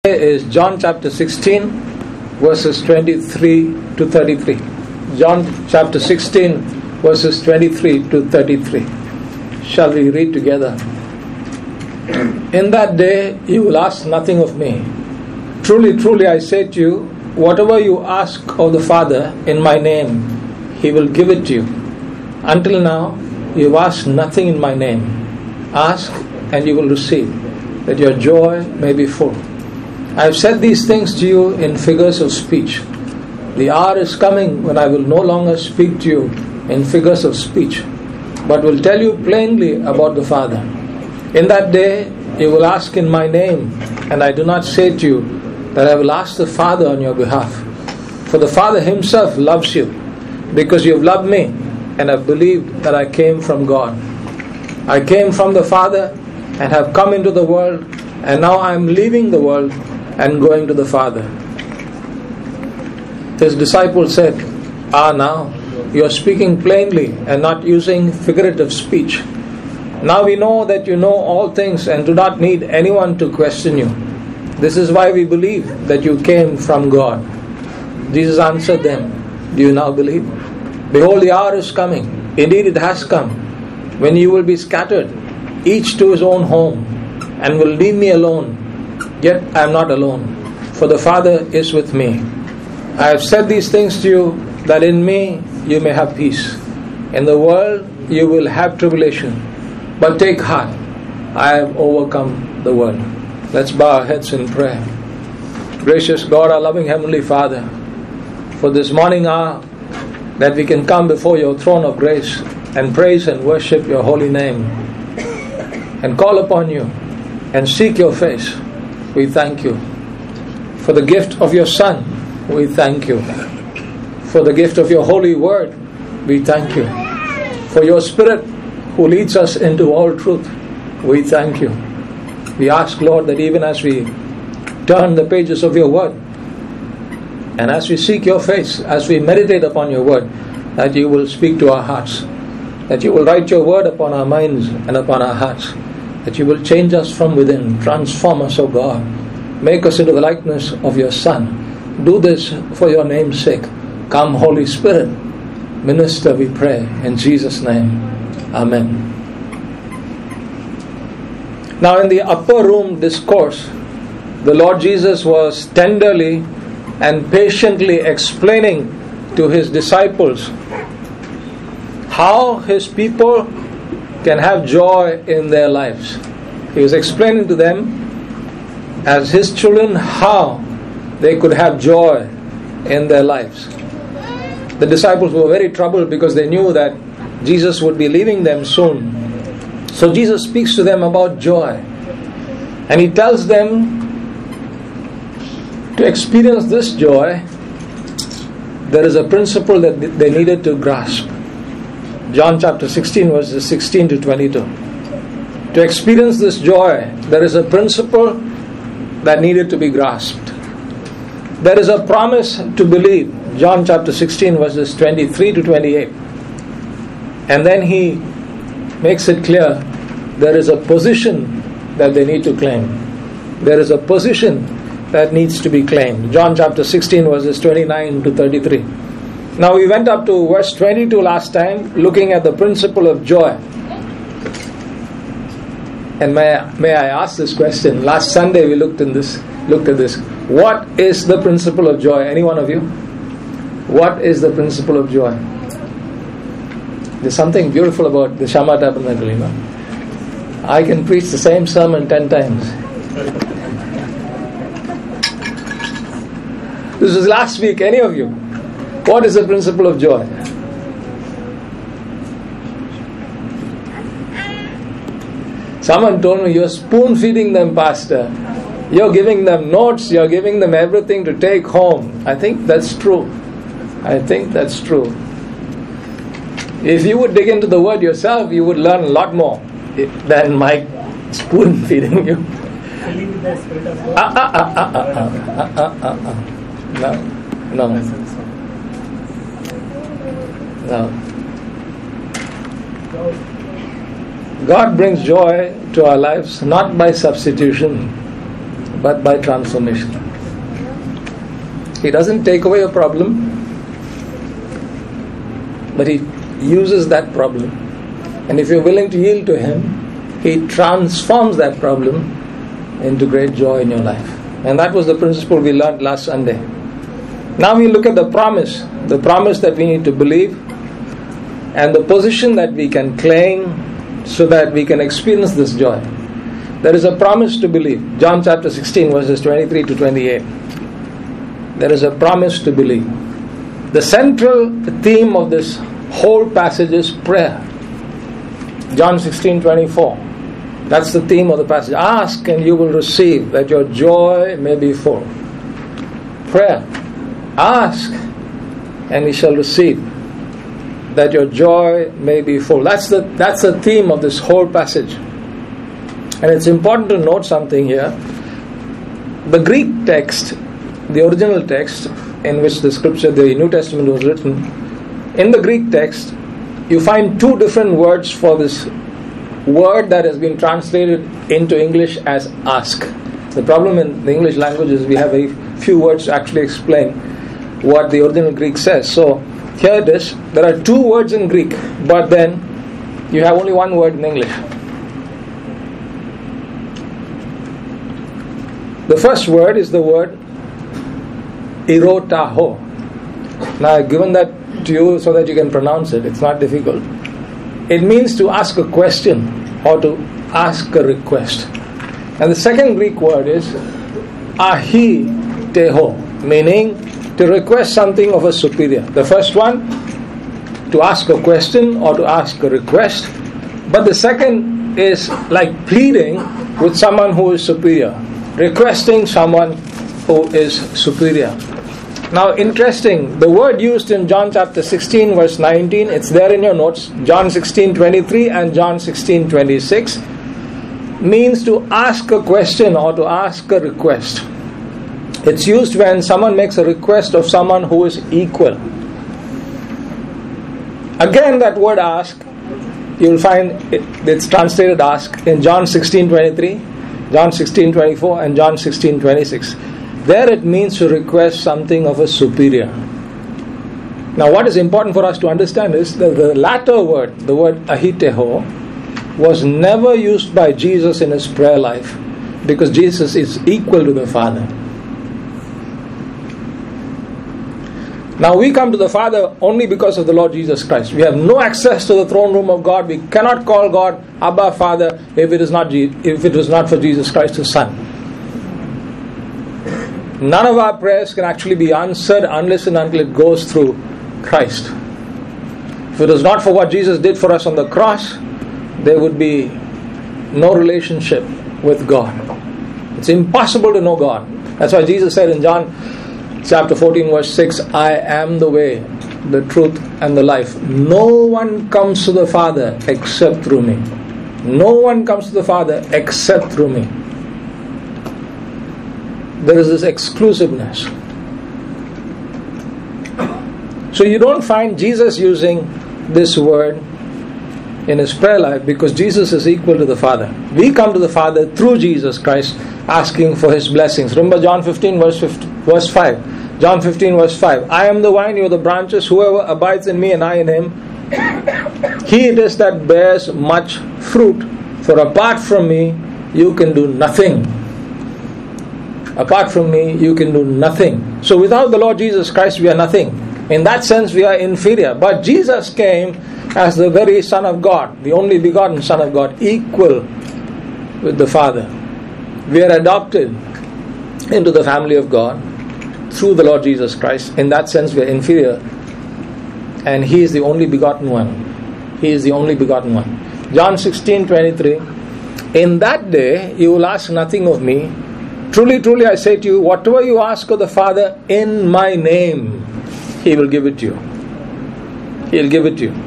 Is John chapter 16 verses 23 to 33. John chapter 16 verses 23 to 33. Shall we read together? In that day you will ask nothing of me. Truly, truly I say to you, whatever you ask of the Father in my name, He will give it to you. Until now you have asked nothing in my name. Ask and you will receive, that your joy may be full. I have said these things to you in figures of speech. The hour is coming when I will no longer speak to you in figures of speech, but will tell you plainly about the Father. In that day you will ask in my name, and I do not say to you that I will ask the Father on your behalf. For the Father Himself loves you, because you have loved me and have believed that I came from God. I came from the Father and have come into the world, and now I am leaving the world and going to the Father. His disciples said, now you are speaking plainly and not using figurative speech. Now we know that you know all things and do not need anyone to question you. This is why we believe that you came from God. Jesus answered them, do you now believe? Behold, the hour is coming. Indeed it has come, when you will be scattered, each to his own home, and will leave me alone. Yet I am not alone, for the Father is with me. I have said these things to you, that in me you may have peace. In the world you will have tribulation, but take heart, I have overcome the world. Let's bow our heads in prayer. Gracious God, our loving Heavenly Father, for this morning hour that we can come before your throne of grace and praise and worship your holy name and call upon you and seek your face. We thank you for the gift of your Son. We thank you for the gift of your holy word. We thank you for your Spirit who leads us into all truth. We thank you. We ask, Lord, that even as we turn the pages of your word and as we seek your face, as we meditate upon your word, that you will speak to our hearts, that you will write your word upon our minds and upon our hearts, that you will change us from within, transform us, O God, make us into the likeness of your Son. Do this for your name's sake. Come, Holy Spirit, minister, we pray, in Jesus' name. Amen. Now in the upper room discourse, the Lord Jesus was tenderly and patiently explaining to His disciples how His people can have joy in their lives. He was explaining to them as His children how they could have joy in their lives. The disciples were very troubled because they knew that Jesus would be leaving them soon. So Jesus speaks to them about joy, and He tells them to experience this joy, there is a principle that they needed to grasp. John chapter 16 verses 16 to 22. To experience this joy, there is a principle that needed to be grasped. There is a promise to believe. John chapter 16 verses 23 to 28. And then He makes it clear there is a position that they need to claim. There is a position that needs to be claimed. John chapter 16 verses 29 to 33. Now we went up to verse 22 last time, looking at the principle of joy. And may I ask this question? Last Sunday we looked at this. What is the principle of joy? Any one of you? What is the principle of joy? There's something beautiful about the Shama Tabernacle, you know. I can preach the same sermon 10 times. This was last week. Any of you? What is the principle of joy? Someone told me, you're spoon feeding them, Pastor. You're giving them notes, you're giving them everything to take home. I think that's true. If you would dig into the word yourself, you would learn a lot more than my spoon feeding you. No. God brings joy to our lives not by substitution, but by transformation. He doesn't take away a problem, but He uses that problem. And if you're willing to yield to Him, He transforms that problem into great joy in your life. And that was the principle we learned last Sunday. Now we look at the promise that we need to believe, and the position that we can claim so that we can experience this joy. There is a promise to believe. John chapter 16 verses 23 to 28. There is a promise to believe. The central theme of this whole passage is prayer. John 16:24. That's the theme of the passage. Ask and you will receive, that your joy may be full. Prayer. Ask and you shall receive, that your joy may be full. That's the theme of this whole passage. And it's important to note something here. The Greek text, the original text in which the scripture, the New Testament was written, in the Greek text, you find two different words for this word that has been translated into English as ask. The problem in the English language is we have a few words to actually explain what the original Greek says. So here it is. There are two words in Greek, but then you have only one word in English. The first word is the word erotaho. Now I've given that to you so that you can pronounce it. It's not difficult. It means to ask a question or to ask a request. And the second Greek word is ahiteho, meaning to request something of a superior. The first one, to ask a question or to ask a request. But the second is like pleading with someone who is superior, requesting someone who is superior. Now interesting, the word used in John chapter 16 verse 19, it's there in your notes, John 16:23 and John 16:26, means to ask a question or to ask a request. It's used when someone makes a request of someone who is equal. Again, that word ask, you'll find it's translated ask in John 16:23, John 16:24 and John 16:26. There it means to request something of a superior. Now what is important for us to understand is that the latter word, the word ahiteho, was never used by Jesus in His prayer life, because Jesus is equal to the Father. Now we come to the Father only because of the Lord Jesus Christ. We have no access to the throne room of God. We cannot call God Abba, Father, if it is not for Jesus Christ, His Son. None of our prayers can actually be answered unless and until it goes through Christ. If it was not for what Jesus did for us on the cross, there would be no relationship with God. It's impossible to know God. That's why Jesus said in John chapter 14 verse 6, I am the way, the truth and the life. No one comes to the Father except through me. No one comes to the Father except through me. There is this exclusiveness. So you don't find Jesus using this word in His prayer life, because Jesus is equal to the Father. We come to the Father through Jesus Christ, asking for His blessings. Remember John 15 verse 5. John 15 verse 5. I am the vine, you are the branches. Whoever abides in me and I in him, he it is that bears much fruit. For apart from me, you can do nothing. Apart from me, you can do nothing. So without the Lord Jesus Christ, we are nothing. In that sense, we are inferior. But Jesus came as the very Son of God, the only begotten Son of God, equal with the Father. We are adopted into the family of God through the Lord Jesus Christ. In that sense, we are inferior. And He is the only begotten one. He is the only begotten one. John 16:23. In that day, you will ask nothing of me. Truly, truly, I say to you, whatever you ask of the Father in my name, He will give it to you. He will give it to you.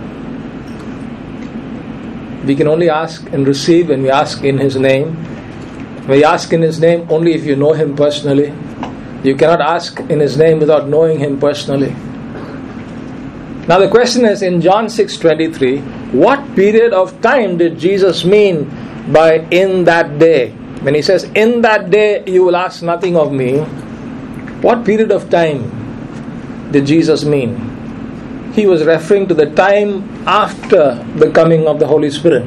We can only ask and receive when we ask in His name. We ask in His name only if you know Him personally. You cannot ask in His name without knowing Him personally. Now the question is, in John 6:23, what period of time did Jesus mean by in that day? When he says, in that day you will ask nothing of me, what period of time did Jesus mean? He was referring to the time after the coming of the Holy Spirit.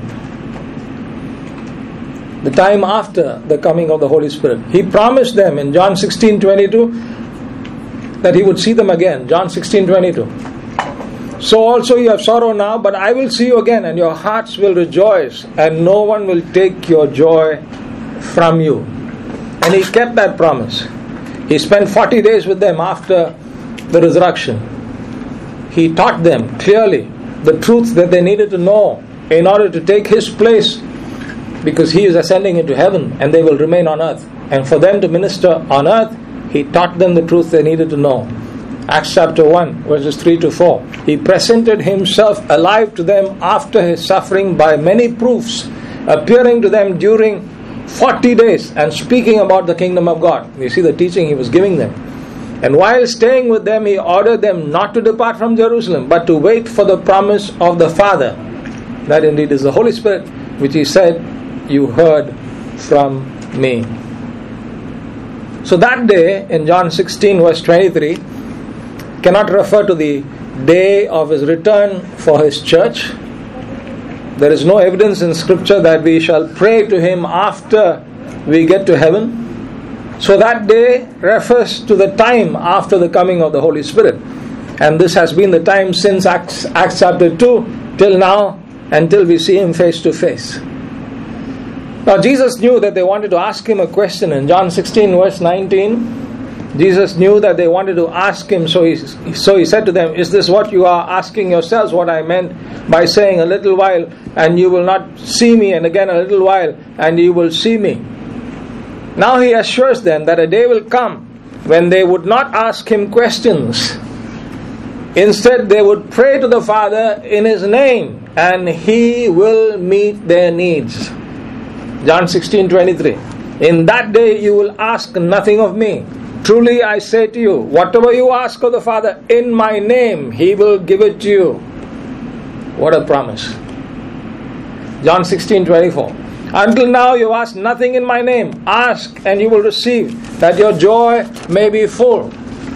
The time after the coming of the Holy Spirit. He promised them in John 16:22 that he would see them again. John 16:22. So also you have sorrow now, but I will see you again, and your hearts will rejoice, and no one will take your joy from you. And he kept that promise. He spent 40 days with them after the resurrection. He taught them clearly the truth that they needed to know in order to take his place, because he is ascending into heaven and they will remain on earth. And for them to minister on earth, he taught them the truth they needed to know. Acts chapter 1 verses 3 to 4. He presented himself alive to them after his suffering by many proofs, appearing to them during 40 days and speaking about the kingdom of God. You see the teaching he was giving them. And while staying with them, he ordered them not to depart from Jerusalem, but to wait for the promise of the Father. That indeed is the Holy Spirit, which he said, you heard from me. So that day in John 16 verse 23 cannot refer to the day of his return for his church. There is no evidence in scripture that we shall pray to him after we get to heaven. So that day refers to the time after the coming of the Holy Spirit. And this has been the time since Acts chapter 2 till now, until we see him face to face. Now Jesus knew that they wanted to ask him a question. In John 16 verse 19, Jesus knew that they wanted to ask him, so he said to them, is this what you are asking yourselves, what I meant by saying a little while and you will not see me, and again a little while and you will see me? Now he assures them that a day will come when they would not ask him questions. Instead they would pray to the Father in his name, and he will meet their needs. John 16:23. In that day you will ask nothing of me. Truly I say to you, whatever you ask of the Father in my name, he will give it to you. What a promise. John 16:24. Until now you ask nothing in my name. Ask and you will receive, that your joy may be full.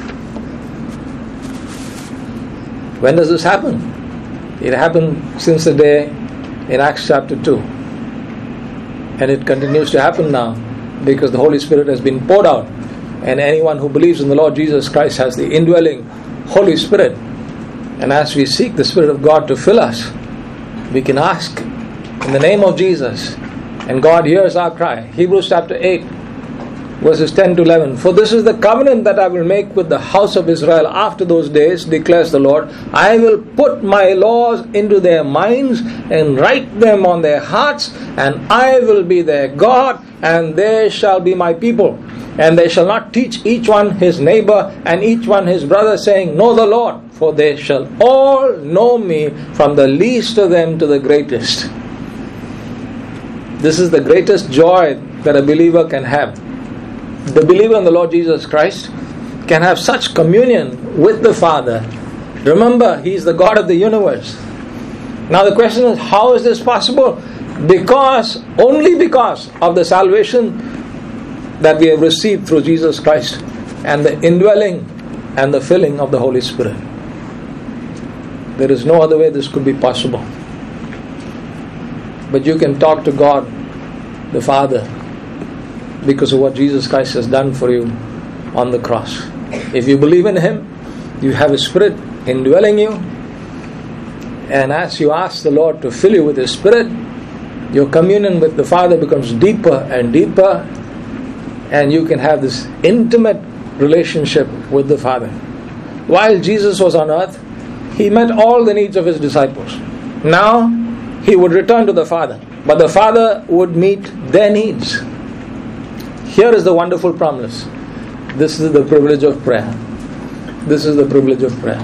When does this happen? It happened since the day in Acts chapter 2. And it continues to happen now, because the Holy Spirit has been poured out. And anyone who believes in the Lord Jesus Christ has the indwelling Holy Spirit. And as we seek the Spirit of God to fill us, we can ask in the name of Jesus, and God hears our cry. Hebrews chapter 8 verses 10 to 11. For this is the covenant that I will make with the house of Israel after those days, declares the Lord. I will put my laws into their minds and write them on their hearts, and I will be their God, and they shall be my people. And they shall not teach each one his neighbor and each one his brother, saying, know the Lord, for they shall all know me, from the least of them to the greatest. This is the greatest joy that a believer can have. The believer in the Lord Jesus Christ can have such communion with the Father. Remember, he is the God of the universe. Now the question is, how is this possible? Only because of the salvation that we have received through Jesus Christ, and the indwelling and the filling of the Holy Spirit. There is no other way this could be possible. But you can talk to God, the Father, because of what Jesus Christ has done for you on the cross. If you believe in him, you have his Spirit indwelling you, and as you ask the Lord to fill you with his Spirit, your communion with the Father becomes deeper and deeper, and you can have this intimate relationship with the Father. While Jesus was on earth, he met all the needs of his disciples. Now he would return to the Father, but the Father would meet their needs. Here is the wonderful promise. This is the privilege of prayer. This is the privilege of prayer.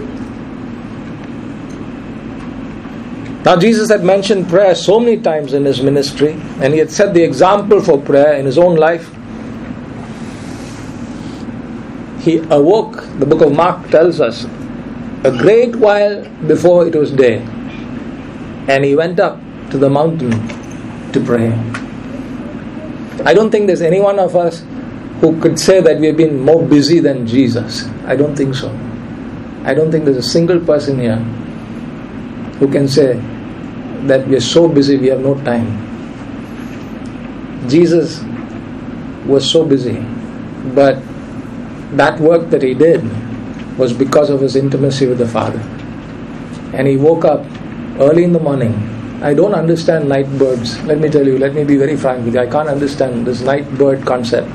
Now Jesus had mentioned prayer so many times in his ministry, and he had set the example for prayer in his own life. He awoke, the book of Mark tells us, a great while before it was day, and he went up to the mountain to pray. I don't think there's any one of us who could say that we've been more busy than Jesus. I don't think so. I don't think there's a single person here who can say that we're so busy we have no time. Jesus was so busy, but that work that he did was because of his intimacy with the Father. And he woke up early in the morning. I don't understand night birds. Let me tell you, let me be very frank with you. I can't understand this night bird concept,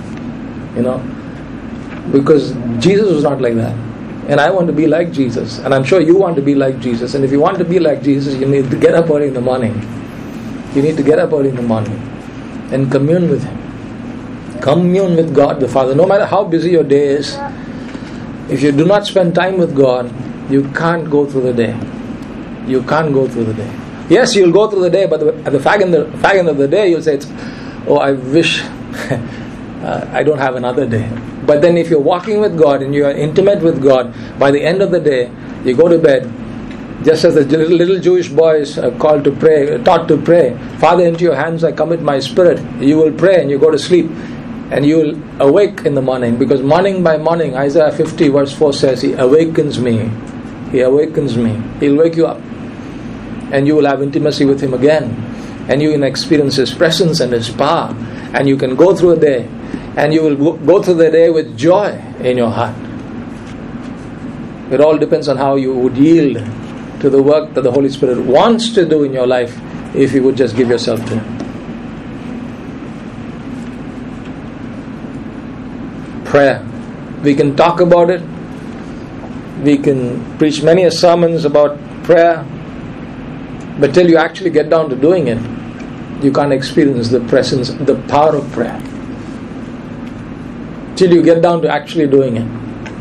because Jesus was not like that. And I want to be like Jesus. And I'm sure you want to be like Jesus. And if you want to be like Jesus, you need to get up early in the morning. You need to get up early in the morning and commune with Him. Commune with God the Father. No matter how busy your day is, if you do not spend time with God, you can't go through the day. You can't go through the day. Yes, you'll go through the day, but at the fag end of the day, you'll say, I wish I don't have another day. But then if you're walking with God and you are intimate with God, by the end of the day, you go to bed, just as the little Jewish boys are taught to pray, Father, into your hands I commit my spirit. You will pray and you go to sleep. And you will awake in the morning, because morning by morning, Isaiah 50 verse 4 says, He awakens me. He awakens me. He'll wake you up. And you will have intimacy with Him again. And you can experience His presence and His power. And you can go through a day. And you will go through the day with joy in your heart. It all depends on how you would yield to the work that the Holy Spirit wants to do in your life, if you would just give yourself to Him. Prayer. We can talk about it. We can preach many sermons about prayer. But till you actually get down to doing it, you can't experience the presence, the power of prayer. Till you get down to actually doing it.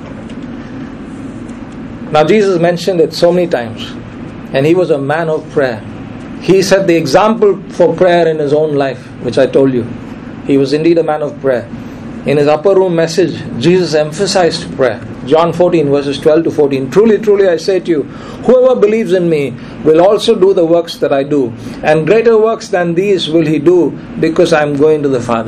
Now Jesus mentioned it so many times. And He was a man of prayer. He set the example for prayer in His own life, which I told you. He was indeed a man of prayer. In His upper room message, Jesus emphasized prayer. John 14 verses 12 to 14. Truly, truly I say to you, whoever believes in me will also do the works that I do. And greater works than these will he do, because I am going to the Father.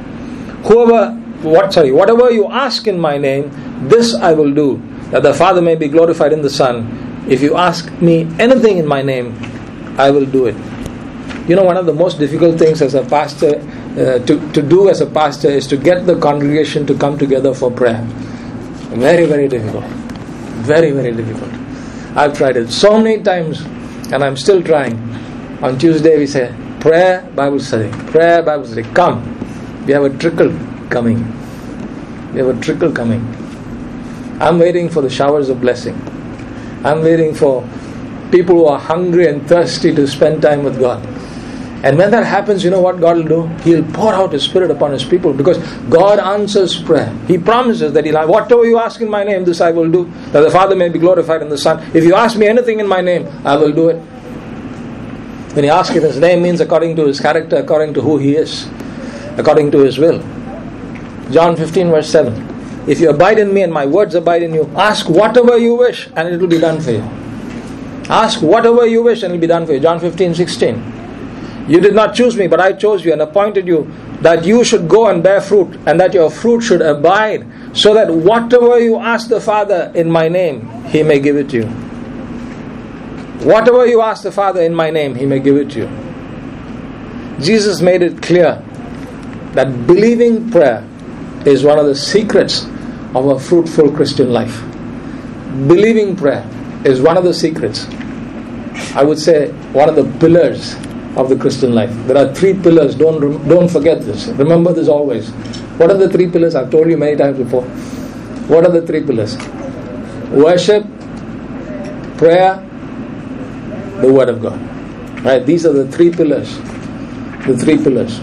Whatever you ask in my name, this I will do, that the Father may be glorified in the Son. If you ask me anything in my name, I will do it. One of the most difficult things as a pastor to do as a pastor is to get the congregation to come together for prayer. Very, very difficult. Very, very difficult. I've tried it so many times and I'm still trying. On Tuesday we say, prayer, Bible study. Prayer, Bible study. Come. We have a trickle coming. We have a trickle coming. I'm waiting for the showers of blessing. I'm waiting for people who are hungry and thirsty to spend time with God. And when that happens, you know what God will do? He'll pour out His Spirit upon His people, because God answers prayer. He promises that whatever you ask in my name, this I will do, that the Father may be glorified in the Son. If you ask me anything in my name, I will do it. When you ask in His name, means according to His character, according to who He is, according to His will. John 15 verse 7. If you abide in me and my words abide in you, ask whatever you wish and it will be done for you. Ask whatever you wish and it will be done for you. John 15:16. You did not choose me, but I chose you and appointed you that you should go and bear fruit, and that your fruit should abide, so that whatever you ask the Father in my name, He may give it to you. Whatever you ask the Father in my name, He may give it to you. Jesus made it clear that believing prayer is one of the secrets of a fruitful Christian life. Believing prayer is one of the secrets. I would say one of the pillars of the Christian life. There are 3 pillars. Don't forget this. Remember this always. What are the 3 pillars? I've told you many times before. What are the 3 pillars? Worship, prayer, the Word of God. Right? These are the 3 pillars. The 3 pillars.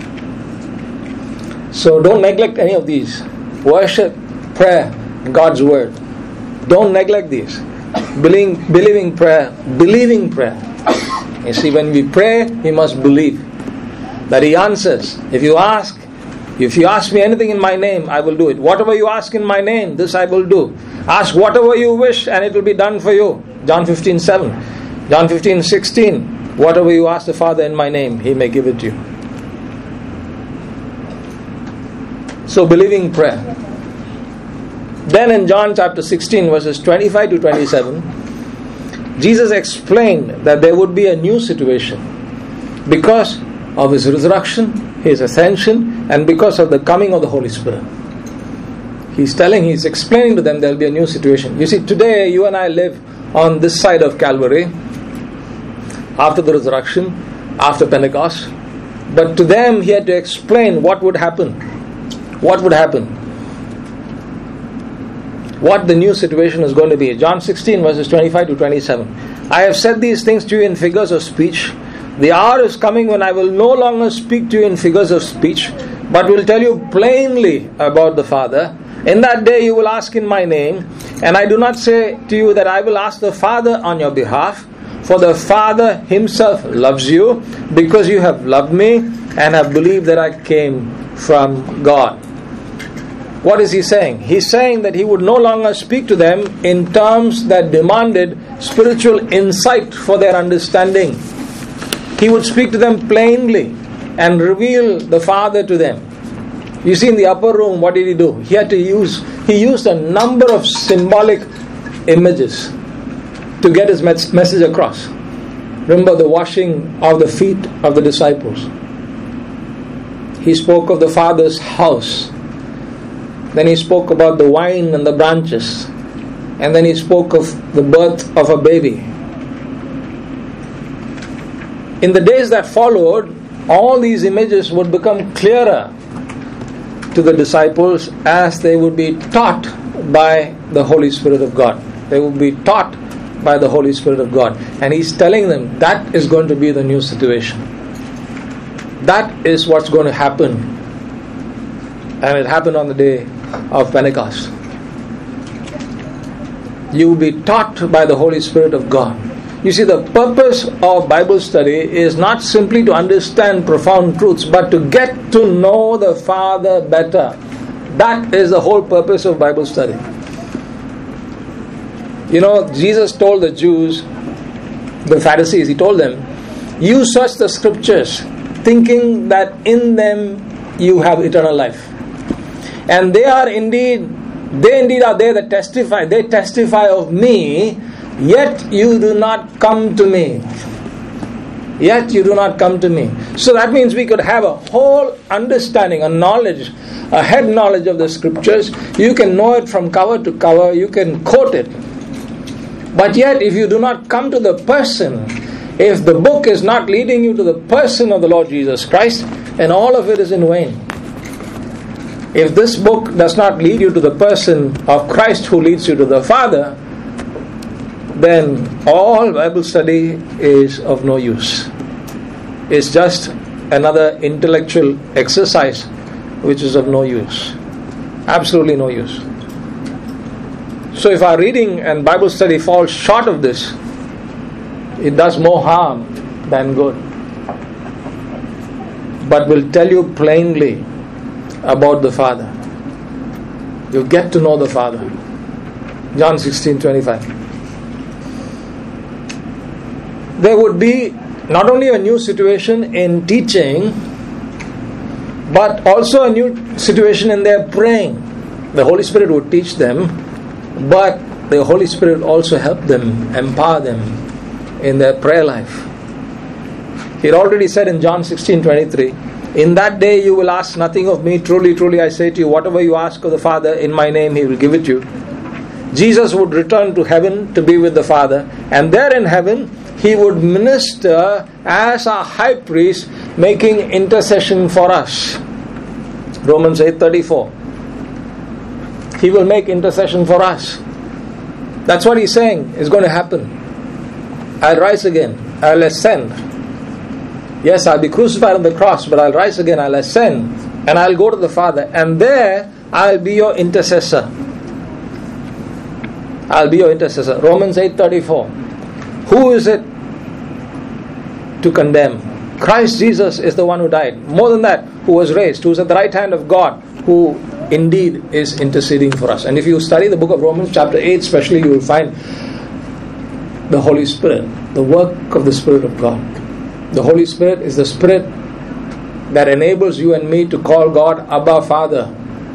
So don't neglect any of these. Worship, prayer, God's Word. Don't neglect these. Believing prayer. Believing prayer. You see, when we pray, we must believe that He answers. If you ask me anything in my name, I will do it. Whatever you ask in my name, this I will do. Ask whatever you wish and it will be done for you. John 15:7. John 15:16. Whatever you ask the Father in my name, He may give it to you. So believing prayer. Then in John chapter 16 verses 25 to 27, Jesus explained that there would be a new situation because of His resurrection, His ascension, and because of the coming of the Holy Spirit. He's explaining to them there will be a new situation. You see, today you and I live on this side of Calvary, after the resurrection, after Pentecost. But to them He had to explain what would happen. What would happen? What the new situation is going to be. John 16 verses 25 to 27. I have said these things to you in figures of speech. The hour is coming when I will no longer speak to you in figures of speech, but will tell you plainly about the Father. In that day you will ask in my name, and I do not say to you that I will ask the Father on your behalf, for the Father Himself loves you, because you have loved me and have believed that I came from God. What is He saying? He's saying that He would no longer speak to them in terms that demanded spiritual insight for their understanding. He would speak to them plainly and reveal the Father to them. You see, in the upper room, what did He do? He used a number of symbolic images to get His message across. Remember the washing of the feet of the disciples. He spoke of the Father's house. Then He spoke about the vine and the branches. And then He spoke of the birth of a baby. In the days that followed, all these images would become clearer to the disciples as they would be taught by the Holy Spirit of God. They would be taught by the Holy Spirit of God. And He's telling them that is going to be the new situation. That is what's going to happen. And it happened on the day of Pentecost. You will be taught by the Holy Spirit of God. You see, the purpose of Bible study is not simply to understand profound truths, but to get to know the Father better. That is the whole purpose of Bible study. You know, Jesus told the Jews, the Pharisees, He told them, you search the Scriptures, thinking that in them you have eternal life. And they indeed are they that testify. They testify of me, yet you do not come to me. Yet you do not come to me. So that means we could have a whole understanding, a knowledge, a head knowledge of the Scriptures. You can know it from cover to cover. You can quote it. But yet if you do not come to the person, if the book is not leading you to the person of the Lord Jesus Christ, then all of it is in vain. If this book does not lead you to the person of Christ who leads you to the Father, then all Bible study is of no use. It's just another intellectual exercise which is of no use. Absolutely no use. So if our reading and Bible study falls short of this, it does more harm than good. But will tell you plainly about the Father. You get to know the Father. John 16:25. There would be not only a new situation in teaching, but also a new situation in their praying. The Holy Spirit would teach them, but the Holy Spirit also helped them, empower them in their prayer life. He had already said in John 16:23, in that day you will ask nothing of me. Truly, truly I say to you, whatever you ask of the Father in my name, He will give it you. Jesus would return to heaven to be with the Father, and there in heaven He would minister as our high priest, making intercession for us. Romans 8:34. He will make intercession for us. That's what He's saying is going to happen. I'll rise again. I'll ascend. Yes, I'll be crucified on the cross, but I'll rise again. I'll ascend, and I'll go to the Father, and there I'll be your intercessor. I'll be your intercessor. Romans 8:34. Who is it to condemn? Christ Jesus is the one who died. More than that, who was raised, who is at the right hand of God, who indeed is interceding for us. And if you study the book of Romans chapter 8 especially, you will find the Holy Spirit, the work of the Spirit of God. The Holy Spirit is the Spirit that enables you and me to call God Abba Father,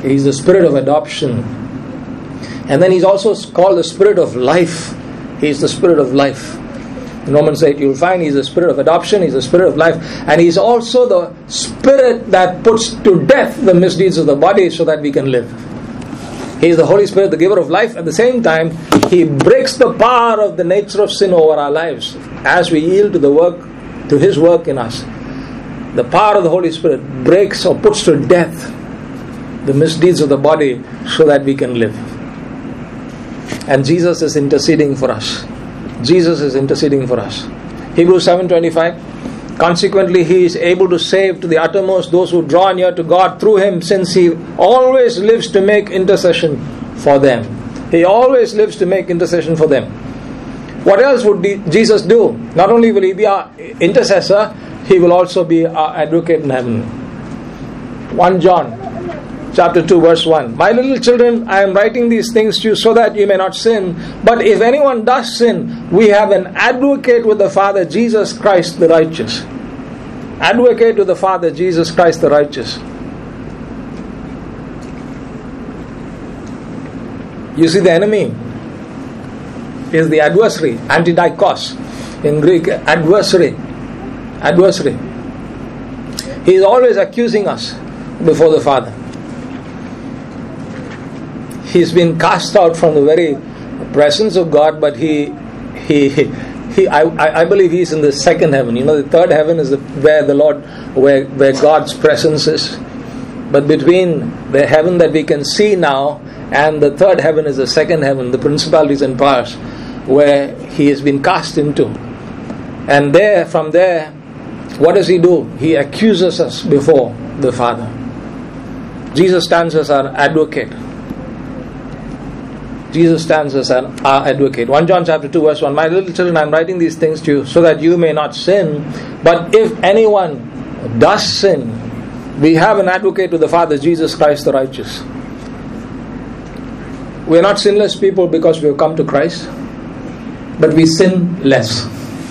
He's the Spirit of adoption. And then He's also called the Spirit of life. He's the Spirit of life. In Romans 8 you'll find He's the Spirit of adoption, He's the Spirit of life, and He's also the Spirit that puts to death the misdeeds of the body so that we can live. He is the Holy Spirit, the giver of life. At the same time, He breaks the power of the nature of sin over our lives as we yield to His work in us. The power of the Holy Spirit breaks or puts to death the misdeeds of the body so that we can live. And Jesus is interceding for us. Jesus is interceding for us. Hebrews 7:25. Consequently, He is able to save to the uttermost those who draw near to God through Him, since He always lives to make intercession for them. He always lives to make intercession for them. What else would Jesus do? Not only will He be our intercessor, He will also be our advocate in heaven. 1 John chapter 2 verse 1. My little children, I am writing these things to you so that you may not sin. But if anyone does sin, we have an advocate with the Father, Jesus Christ the righteous. Advocate with the Father, Jesus Christ the righteous. You see, the enemy is the adversary, antidikos in Greek, adversary. He is always accusing us before the Father. He's been cast out from the very presence of God, but I believe he's in the second heaven. You know, the third heaven is where God's presence is. But between the heaven that we can see now and the third heaven is the second heaven, the principalities and powers, where He has been cast into. And from there, what does He do? He accuses us before the Father. Jesus stands as our advocate. Jesus stands as our advocate. 1 John chapter 2 verse 1. My little children, I am writing these things to you so that you may not sin. But if anyone does sin, we have an advocate with the Father, Jesus Christ the righteous. We are not sinless people because we have come to Christ, but we sin less.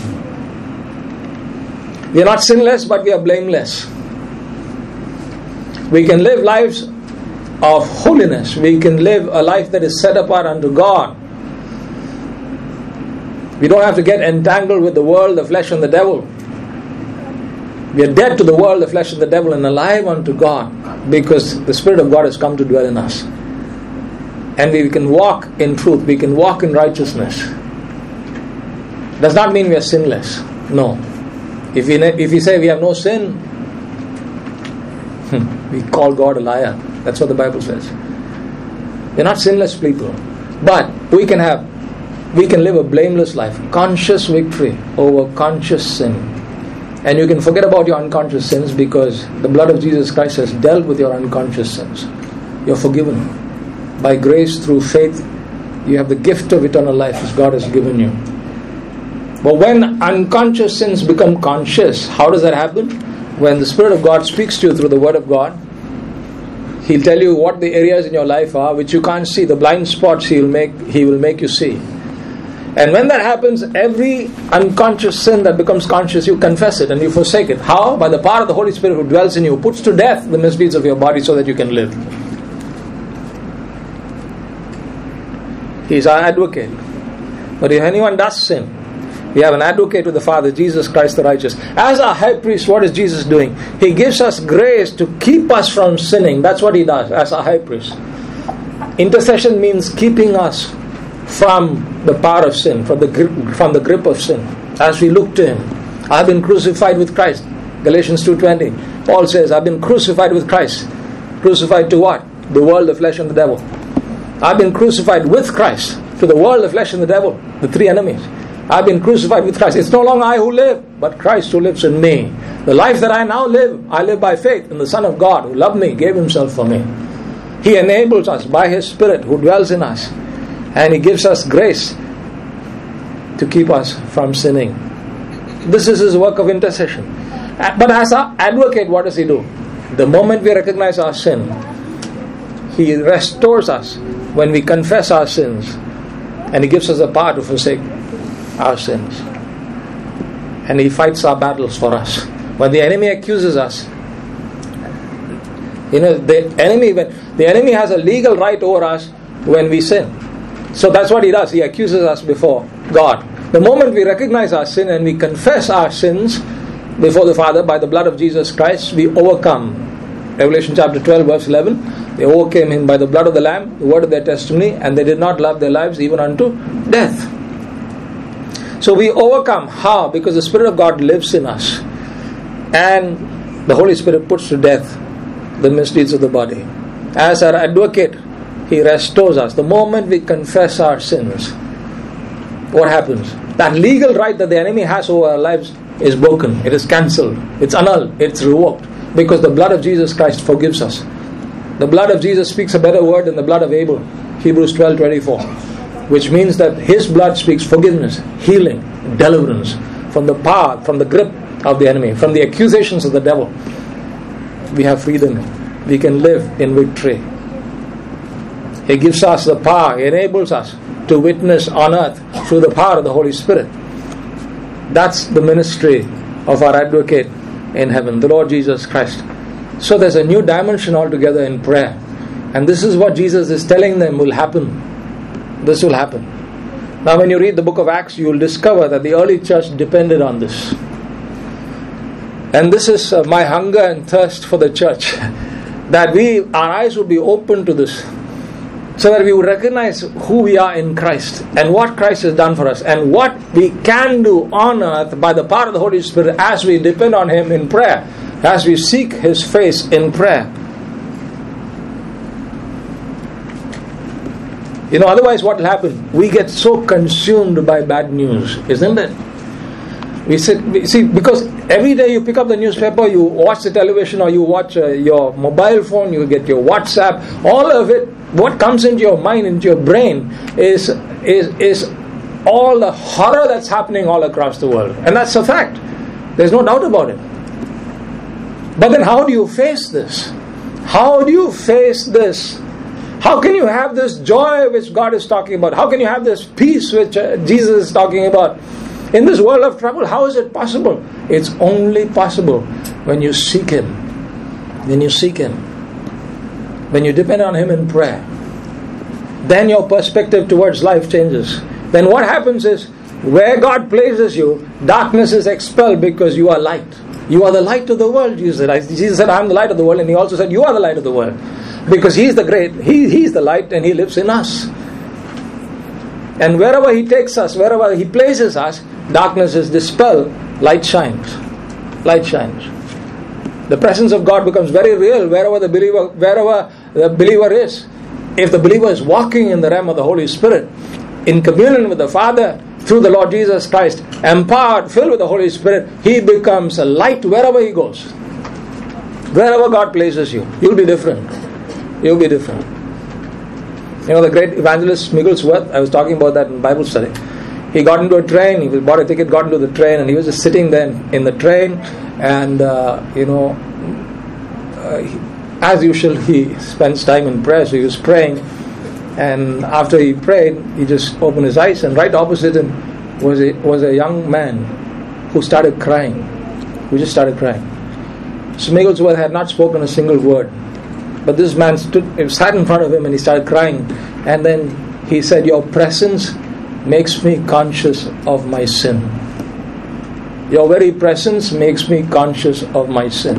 We are not sinless, but we are blameless. We can live lives of holiness. We can live a life that is set apart unto God. We don't have to get entangled with the world, the flesh and the devil. We are dead to the world, the flesh and the devil, and alive unto God, because the Spirit of God has come to dwell in us. And we can walk in truth. We can walk in righteousness. Does not mean we are sinless. No. If we say we have no sin, we call God a liar. That's what the Bible says. We're not sinless people, but we can live a blameless life, conscious victory over conscious sin. And you can forget about your unconscious sins, because the blood of Jesus Christ has dealt with your unconscious sins. You're forgiven. By grace through faith, you have the gift of eternal life as God has given you. But when unconscious sins become conscious, how does that happen? When the Spirit of God speaks to you through the Word of God, He'll tell you what the areas in your life are which you can't see. The blind spots He will make you see. And when that happens, every unconscious sin that becomes conscious, you confess it and you forsake it. How? By the power of the Holy Spirit who dwells in you, who puts to death the misdeeds of your body so that you can live. He is our advocate. But if anyone does sin, we have an advocate with the Father, Jesus Christ the righteous. As our high priest, what is Jesus doing? He gives us grace to keep us from sinning. That's what He does as our high priest. Intercession means keeping us from the power of sin, from the grip of sin. As we look to Him, I have been crucified with Christ. Galatians 2:20. Paul says, I've been crucified with Christ. Crucified to what? The world, the flesh and the devil. I've been crucified with Christ to the world, the flesh and the devil, the three enemies. I've been crucified with Christ. It's no longer I who live, but Christ who lives in me. The life that I now live, I live by faith in the Son of God who loved me, gave Himself for me. He enables us by His Spirit who dwells in us, and He gives us grace to keep us from sinning. This is His work of intercession. But as our advocate, what does He do? The moment we recognize our sin, He restores us when we confess our sins, and He gives us the power to forsake our sins. And He fights our battles for us. When the enemy accuses us, The enemy has a legal right over us when we sin. So that's what he does. He accuses us before God. The moment we recognize our sin and we confess our sins before the Father by the blood of Jesus Christ, we overcome. Revelation chapter 12 verse 11, they overcame him by the blood of the Lamb, the word of their testimony, and they did not love their lives even unto death. So we overcome. How? Because the Spirit of God lives in us, and the Holy Spirit puts to death the misdeeds of the body. As our advocate, he restores us. The moment we confess our sins, what happens? That legal right that the enemy has over our lives is broken. It is cancelled. It's annulled. It's revoked. Because the blood of Jesus Christ forgives us. The blood of Jesus speaks a better word than the blood of Abel. Hebrews 12:24. Which means that his blood speaks forgiveness, healing, deliverance from the power, from the grip of the enemy, from the accusations of the devil. We have freedom. We can live in victory. He gives us the power. He enables us to witness on earth through the power of the Holy Spirit. That's the ministry of our advocate in heaven, the Lord Jesus Christ. So there's a new dimension altogether in prayer. And this is what Jesus is telling them will happen. This will happen. Now when you read the book of Acts, you will discover that the early church depended on this. And this is my hunger and thirst for the church. That our eyes would be open to this. So that we would recognize who we are in Christ and what Christ has done for us and what we can do on earth by the power of the Holy Spirit as we depend on Him in prayer, as we seek His face in prayer. Otherwise what will happen? We get so consumed by bad news, isn't it? We see, because every day you pick up the newspaper, you watch the television, or you watch your mobile phone, you get your WhatsApp, all of it. What comes into your mind, into your brain, is all the horror that's happening all across the world, and that's a fact. There's no doubt about it. But then, how do you face this? How do you face this? How can you have this joy which God is talking about? How can you have this peace which Jesus is talking about? In this world of trouble, how is it possible? It's only possible when you seek Him. When you seek Him. When you depend on Him in prayer. Then your perspective towards life changes. Then what happens is, where God places you, darkness is expelled because you are light. You are the light of the world, Jesus said. Jesus said, I am the light of the world, and He also said, you are the light of the world. Because He is the great, He is the light, and He lives in us. And wherever He takes us, wherever He places us, darkness is dispelled, light shines. Light shines. The presence of God becomes very real wherever the believer is. If the believer is walking in the realm of the Holy Spirit, in communion with the Father, through the Lord Jesus Christ, empowered, filled with the Holy Spirit, he becomes a light wherever he goes. Wherever God places you, you'll be different. You'll be different. The great evangelist Wigglesworth, I was talking about that in Bible study. He got into a train, he bought a ticket, got into the train, and he was just sitting there in the train, and as usual, he spends time in prayer, so he was praying, and after he prayed, he just opened his eyes, and right opposite him was a young man who started crying, who just started crying. So Wigglesworth had not spoken a single word, but this man sat in front of him, and he started crying, and then he said, your presence makes me conscious of my sin. Your very presence makes me conscious of my sin.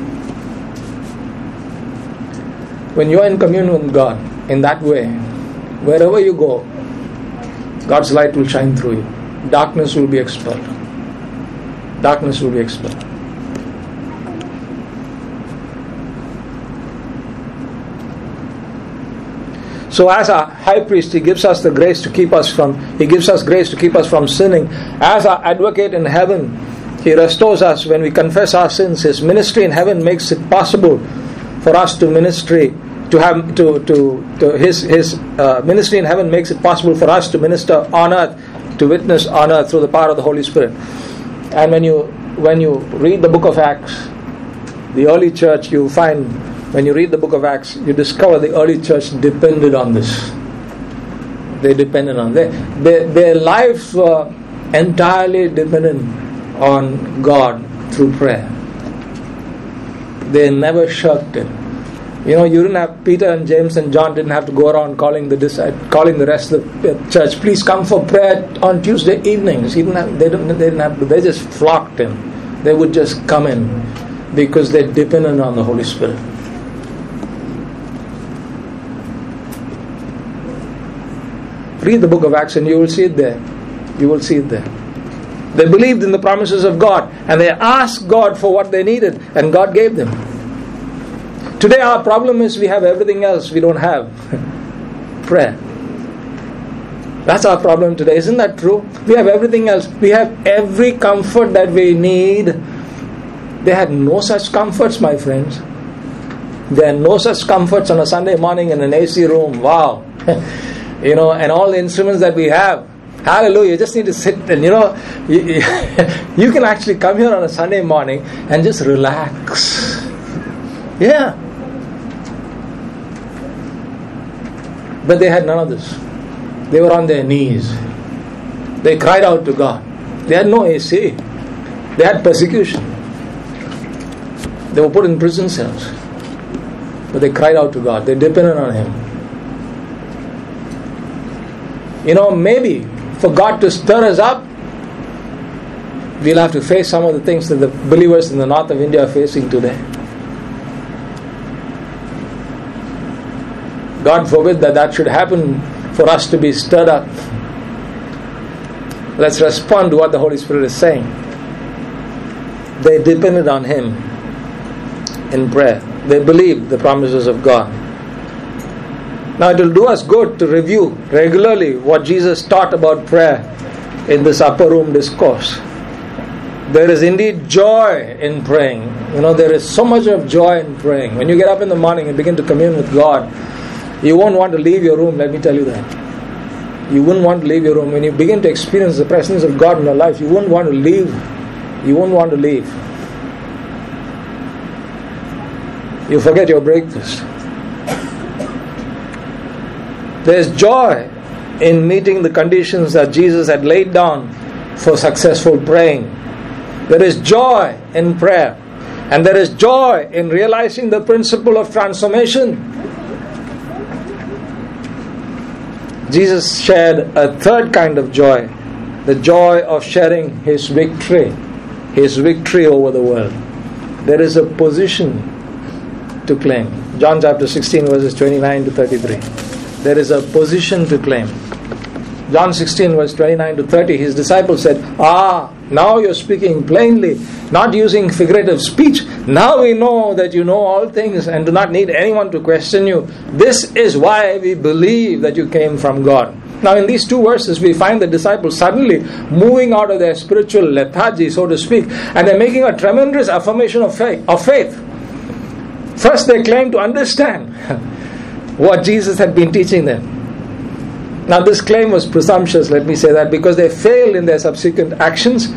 When you are in communion with God in that way, wherever you go, God's light will shine through you. Darkness will be expelled. Darkness will be expelled. So as our high priest, He gives us the grace to keep us from sinning. As our advocate in heaven, He restores us when we confess our sins. His ministry in heaven makes it possible for us to ministry, His ministry in heaven makes it possible for us to minister on earth, to witness on earth through the power of the Holy Spirit. And when you read the book of Acts, the early church, you find, when you read the book of Acts, you discover the early church depended on this. They depended on their lives were entirely dependent on God through prayer. They never shirked it. You didn't have Peter and James and John didn't have to go around calling the rest of the church, please come for prayer on Tuesday evenings. They didn't have to. They just flocked in. They would just come in because they're dependent on the Holy Spirit. Read the book of Acts and you will see it there. You will see it there. They believed in the promises of God and they asked God for what they needed and God gave them. Today our problem is we have everything else, we don't have prayer. That's our problem today. Isn't that true? We have everything else. We have every comfort that we need. They had no such comforts, my friends. There are no such comforts on a Sunday morning in an AC room. Wow. And all the instruments that we have. Hallelujah. You just need to sit and you can actually come here on a Sunday morning and just relax. Yeah. But they had none of this. They were on their knees. They cried out to God. They had no AC. They had persecution. They were put in prison cells. But they cried out to God. They depended on Him. Maybe for God to stir us up, we'll have to face some of the things that the believers in the north of India are facing today. God forbid that should happen for us to be stirred up. Let's respond to what the Holy Spirit is saying. They depended on Him in prayer. They believed the promises of God. Now it will do us good to review regularly what Jesus taught about prayer in this upper room discourse. There is indeed joy in praying. There is so much of joy in praying. When you get up in the morning and begin to commune with God, you won't want to leave your room, let me tell you that. You wouldn't want to leave your room. When you begin to experience the presence of God in your life, you wouldn't want to leave. You won't want to leave. You forget your breakfast. There's joy in meeting the conditions that Jesus had laid down for successful praying. There is joy in prayer. And there is joy in realizing the principle of transformation. Jesus shared a third kind of joy, the joy of sharing His victory over the world. There is a position to claim. John chapter 16 verses 29 to 33. There is a position to claim. John 16 verse 29 to 30, His disciples said, now you're speaking plainly, not using figurative speech. Now we know that you know all things and do not need anyone to question you. This is why we believe that you came from God. Now in these two verses we find the disciples suddenly moving out of their spiritual lethargy, so to speak, and they're making a tremendous affirmation of faith. First they claim to understand what Jesus had been teaching them. Now this claim was presumptuous, let me say that, because they failed in their subsequent actions.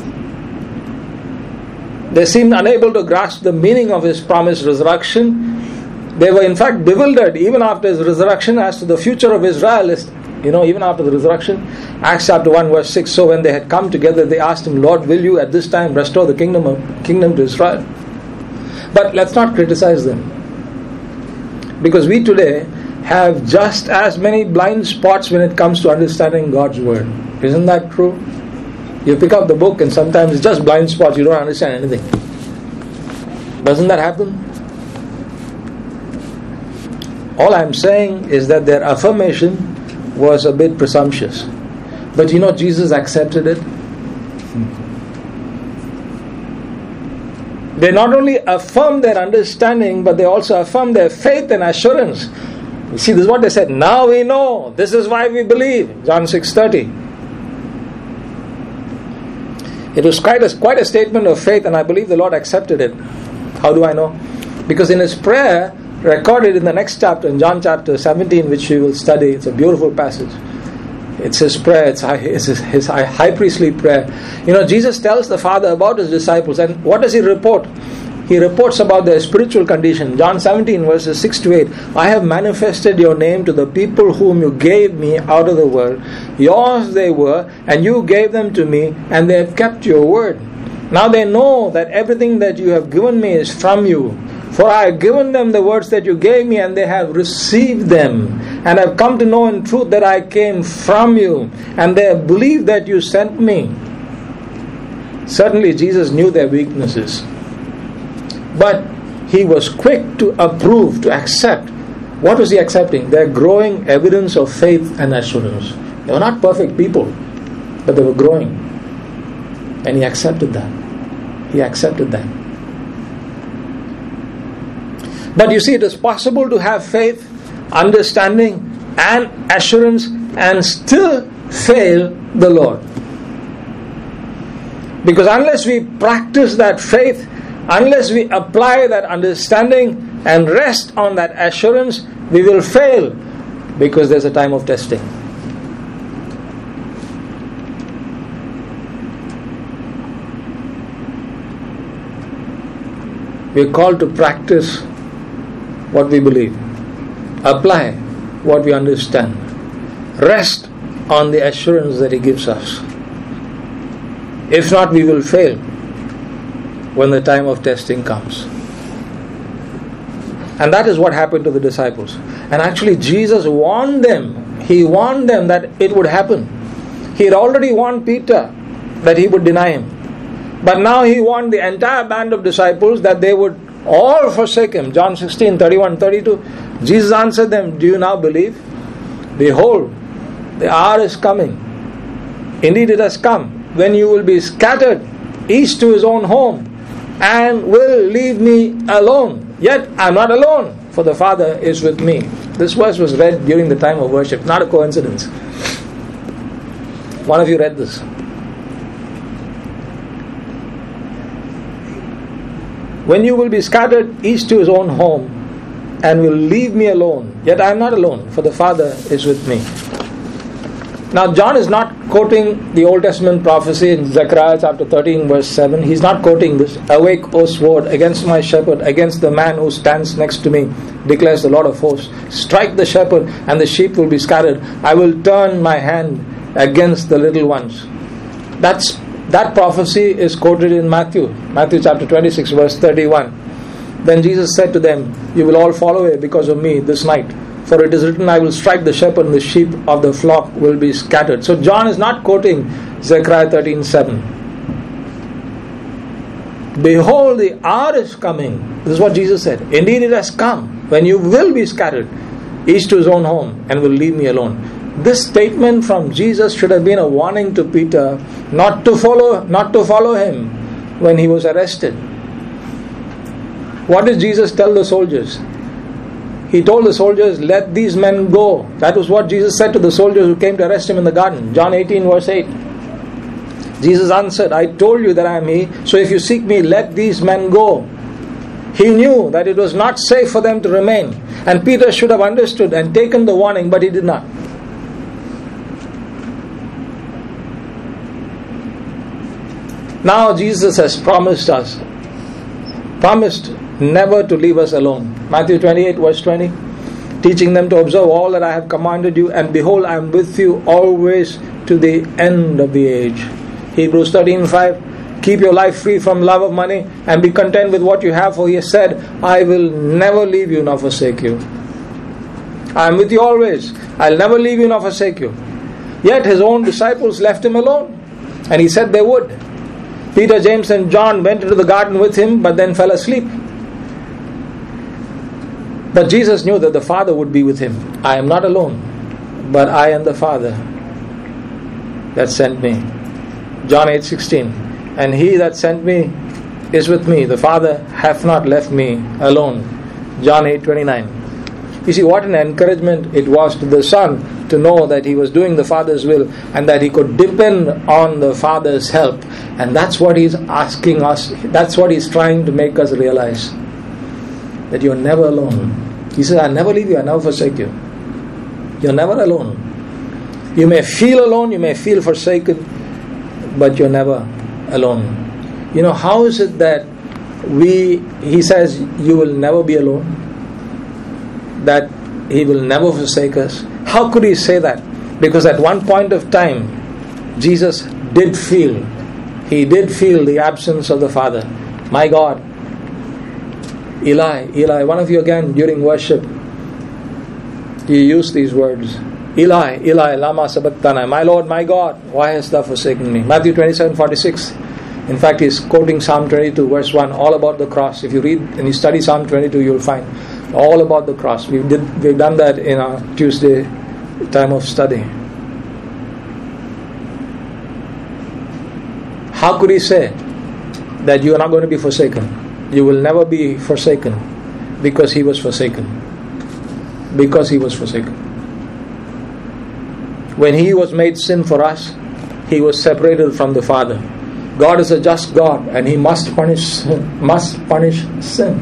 They seemed unable to grasp the meaning of His promised resurrection. They were in fact bewildered even after His resurrection as to the future of Israel. Even after the resurrection. Acts chapter 1 verse 6, so when they had come together, they asked Him, Lord, will you at this time restore the kingdom to Israel? But let's not criticize them. Because we today have just as many blind spots when it comes to understanding God's Word. Isn't that true? You pick up the book and sometimes it's just blind spots, you don't understand anything. Doesn't that happen? All I'm saying is that their affirmation was a bit presumptuous. But Jesus accepted it. They not only affirmed their understanding, but they also affirmed their faith and assurance. You see, this is what they said. Now we know. This is why we believe. John 6:30. It was quite a statement of faith, and I believe the Lord accepted it. How do I know? Because in His prayer, recorded in the next chapter, in John chapter 17, which we will study, it's a beautiful passage. It's His prayer, it's his high priestly prayer. Jesus tells the Father about His disciples, and what does He report? He reports about their spiritual condition. John 17 verses 6 to 8. I have manifested your name to the people whom you gave me out of the world. Yours they were, and you gave them to me, and they have kept your word. Now they know that everything that you have given me is from you. For I have given them the words that you gave me, and they have received them, and have come to know in truth that I came from you, and they have believed that you sent me. Certainly Jesus knew their weaknesses, but he was quick to approve, to accept. What was he accepting? Their growing evidence of faith and assurance. They were not perfect people, but they were growing. And he accepted that. He accepted that. But you see, it is possible to have faith, understanding, and assurance and still fail the Lord. Because unless we practice that faith, unless we apply that understanding and rest on that assurance, we will fail, because there's a time of testing. We are called to practice what we believe, apply what we understand, rest on the assurance that He gives us. If not, we will fail when the time of testing comes. And that is what happened to the disciples. And actually Jesus warned them. He warned them that it would happen. He had already warned Peter that he would deny Him. But now He warned the entire band of disciples that they would all forsake Him. John 16, 31, 32. Jesus answered them, do you now believe? Behold, the hour is coming. Indeed it has come, when you will be scattered, each to his own home, and will leave me alone. Yet I am not alone, for the Father is with me. This verse was read during the time of worship, not a coincidence. One of you read this. When you will be scattered, each to his own home, and will leave me alone. Yet I am not alone, for the Father is with me. Now John is not quoting the Old Testament prophecy in Zechariah chapter 13 verse 7. He's not quoting this. Awake, O sword, against my shepherd, against the man who stands next to me, declares the Lord of hosts. Strike the shepherd, and the sheep will be scattered. I will turn my hand against the little ones. That prophecy is quoted in Matthew chapter 26 verse 31. Then Jesus said to them, you will all fall away because of me this night. For it is written, I will strike the shepherd, and the sheep of the flock will be scattered. So John is not quoting Zechariah 13:7. Behold, the hour is coming. This is what Jesus said. Indeed it has come, when you will be scattered, each to his own home, and will leave me alone. This statement from Jesus should have been a warning to Peter not to follow him when he was arrested. What did Jesus tell the soldiers? He told the soldiers, let these men go. That was what Jesus said to the soldiers who came to arrest him in the garden. John 18 verse 8. Jesus answered, I told you that I am He, so if you seek me, let these men go. He knew that it was not safe for them to remain. And Peter should have understood and taken the warning, but he did not. Now Jesus has promised never to leave us alone. Matthew 28 verse 20. Teaching them to observe all that I have commanded you, and behold, I am with you always to the end of the age. Hebrews 13:5. Keep your life free from love of money, and be content with what you have, for He has said, I will never leave you nor forsake you. I am with you always. I'll never leave you nor forsake you. Yet His own disciples left Him alone, and He said they would. Peter, James and John went into the garden with Him, but then fell asleep. But Jesus knew that the Father would be with Him. I am not alone, but I am the Father that sent me. John 8:16. And He that sent me is with me. The Father hath not left me alone. John 8:29. You see, what an encouragement it was to the Son to know that He was doing the Father's will, and that He could depend on the Father's help. And that's what He's asking us. That's what He's trying to make us realize. That you're never alone. He says, I'll never leave you, I'll never forsake you. You're never alone. You may feel alone, you may feel forsaken, but you're never alone. You know, how is it that He says, you will never be alone? That He will never forsake us? How could He say that? Because at one point of time, Jesus did feel the absence of the Father. My God, Eli, Eli. One of you again during worship, you use these words. Eli, Eli, lama sabachthani. My Lord, my God, why hast thou forsaken me? Matthew 27:46. In fact, he's quoting Psalm 22, verse 1, all about the cross. If you read and you study Psalm 22, you'll find all about the cross. We've done that in our Tuesday time of study. How could he say that you are not going to be forsaken? You will never be forsaken, because he was forsaken. Because he was forsaken. When he was made sin for us, he was separated from the Father. God is a just God, and he must punish sin.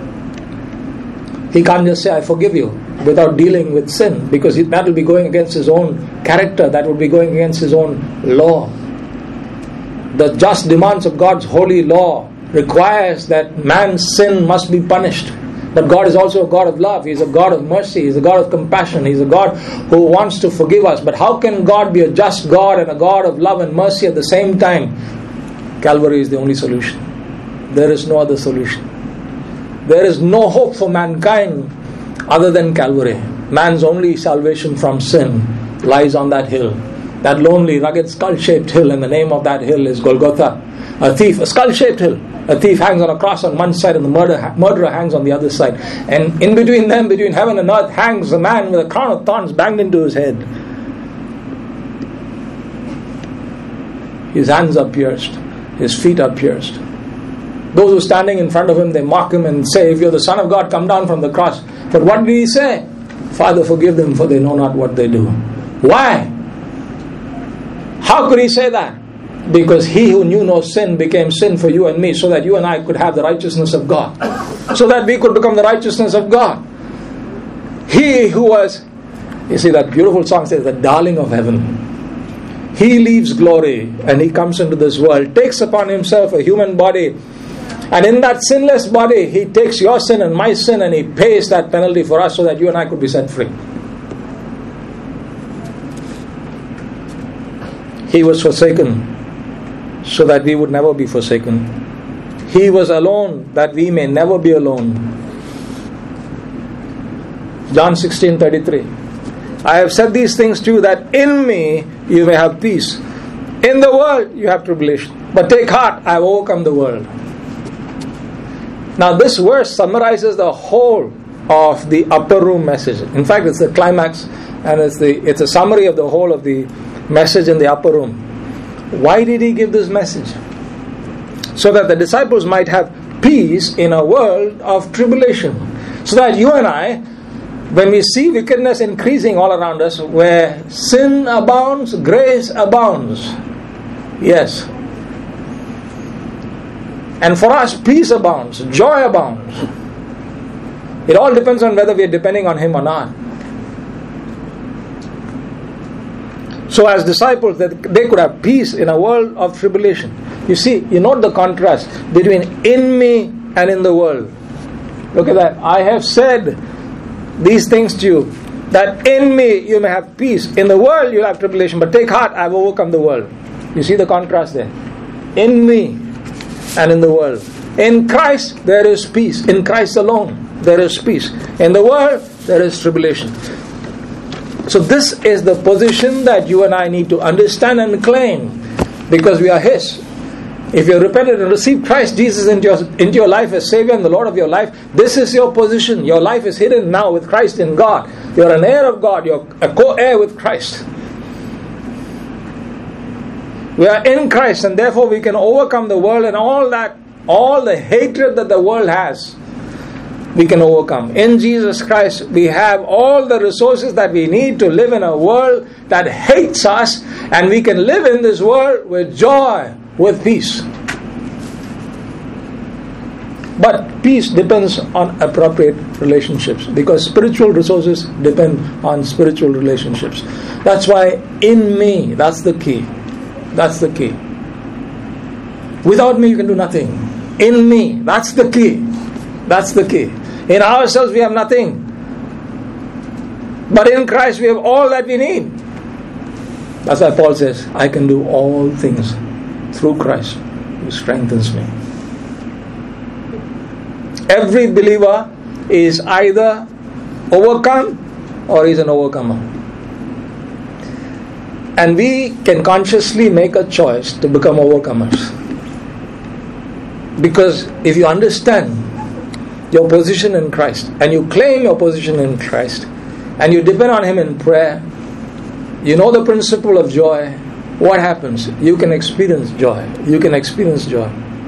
He can't just say, I forgive you, without dealing with sin, because that will be going against his own character, that will be going against his own law. The just demands of God's holy law requires that man's sin must be punished. But God is also a God of love. He is a God of mercy. He is a God of compassion. He is a God who wants to forgive us. But how can God be a just God and a God of love and mercy at the same time? Calvary is the only solution. There is no other solution. There is no hope for mankind other than Calvary. Man's only salvation from sin lies on that hill. That lonely, rugged, skull-shaped hill, and the name of that hill is Golgotha. A skull-shaped hill. A thief hangs on a cross on one side and the murderer hangs on the other side. And in between them, between heaven and earth, hangs a man with a crown of thorns banged into his head. His hands are pierced. His feet are pierced. Those who are standing in front of him, they mock him and say, if you're the Son of God, come down from the cross. But what did he say? Father, forgive them, for they know not what they do. Why? How could he say that? Because he who knew no sin became sin for you and me, so that you and I could have the righteousness of God. So that we could become the righteousness of God. He who was, you see that beautiful song says, the darling of heaven. He leaves glory and he comes into this world, takes upon himself a human body, and in that sinless body he takes your sin and my sin and he pays that penalty for us, so that you and I could be set free. He was forsaken so that we would never be forsaken. He was alone that we may never be alone. John 16:33. I have said these things to you, that in me you may have peace. In the world you have tribulation, but take heart, I have overcome the world. Now this verse summarizes the whole of the upper room message. In fact, it's the climax, and it's a summary of the whole of the message in the upper room. Why did he give this message? So that the disciples might have peace in a world of tribulation. So that you and I, when we see wickedness increasing all around us, where sin abounds, grace abounds. Yes. And for us, peace abounds, joy abounds. It all depends on whether we are depending on him or not. So as disciples, they could have peace in a world of tribulation. You see, you note the contrast between in me and in the world. Look at that. I have said these things to you, that in me you may have peace. In the world you will have tribulation, but take heart, I have overcome the world. You see the contrast there. In me and in the world. In Christ there is peace. In Christ alone there is peace. In the world there is tribulation. So this is the position that you and I need to understand and claim, because we are his. If you have repented and received Christ Jesus into your life as Savior and the Lord of your life, this is your position. Your life is hidden now with Christ in God. You are an heir of God. You are a co-heir with Christ. We are in Christ, and therefore we can overcome the world and all the hatred that the world has. We can overcome. In Jesus Christ, we have all the resources that we need to live in a world that hates us, and we can live in this world with joy, with peace. But peace depends on appropriate relationships, because spiritual resources depend on spiritual relationships. That's why in me, that's the key. That's the key. Without me, you can do nothing. In me, that's the key. That's the key. In ourselves we have nothing, but in Christ we have all that we need. That's why Paul says, I can do all things through Christ who strengthens me. Every believer is either overcome or is an overcomer. And we can consciously make a choice to become overcomers. Because if you understand your position in Christ, and you claim your position in Christ, and you depend on Him in prayer, you know the principle of joy, what happens? You can experience joy. You can experience joy.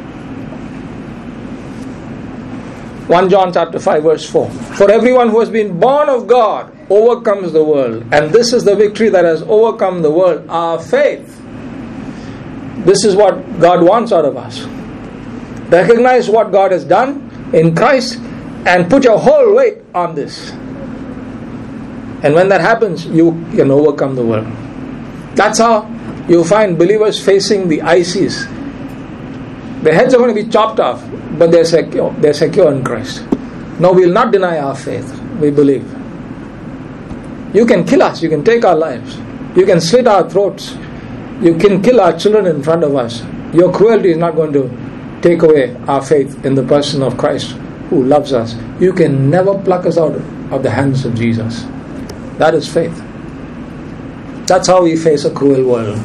1 John chapter 5 verse 4. For everyone who has been born of God overcomes the world. And this is the victory that has overcome the world, our faith. This is what God wants out of us. Recognize what God has done in Christ and put your whole weight on this. And when that happens, you can overcome the world. That's how you find believers facing the ICs. Their heads are going to be chopped off, but they're secure. They're secure in Christ. No, we will not deny our faith. We believe. You can kill us. You can take our lives. You can slit our throats. You can kill our children in front of us. Your cruelty is not going to take away our faith in the person of Christ who loves us. You can never pluck us out of the hands of Jesus. That is faith. That's how we face a cruel world.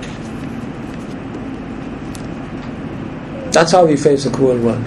That's how we face a cruel world.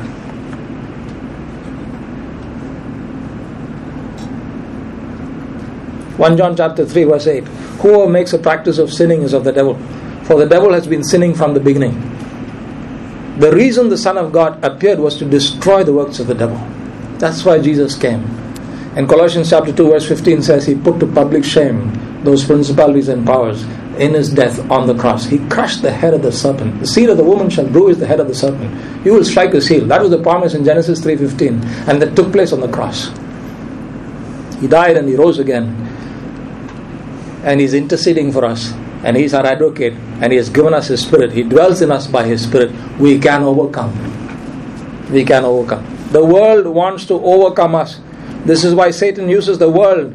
(1 John chapter 3 verse 8). Whoever makes a practice of sinning is of the devil, for the devil has been sinning from the beginning. The reason the Son of God appeared was to destroy the works of the devil. That's why Jesus came. And Colossians chapter 2 verse 15 says He put to public shame those principalities and powers in His death on the cross. He crushed the head of the serpent. The seed of the woman shall bruise the head of the serpent. You will strike his heel. That was the promise in Genesis 3:15, and that took place on the cross. He died and He rose again, and He's interceding for us, and He's our advocate, and He has given us His Spirit. He dwells in us by His Spirit. We can overcome. We can overcome. The world wants to overcome us. This is why Satan uses the world